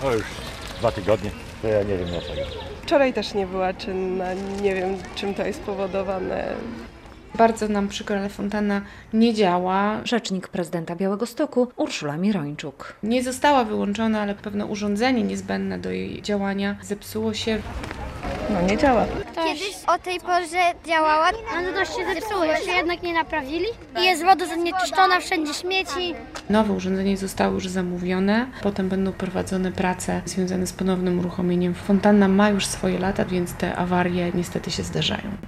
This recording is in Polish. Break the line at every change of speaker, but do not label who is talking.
O, już 2 tygodnie, to ja nie wiem dlaczego.
Wczoraj też nie była czynna, nie wiem czym to jest spowodowane.
Bardzo nam przykro, ale fontanna nie działa.
Rzecznik prezydenta Białegostoku Urszula Mirończuk.
Nie została wyłączona, ale pewne urządzenie niezbędne do jej działania zepsuło się.
No nie działa.
Kiedyś o tej porze działała,
No dość się zepsuło, jeszcze jednak nie naprawili. I jest woda zanieczyszczona, wszędzie śmieci.
Nowe urządzenie zostało już zamówione. Potem będą prowadzone prace związane z ponownym uruchomieniem. Fontanna ma już swoje lata, więc te awarie niestety się zdarzają.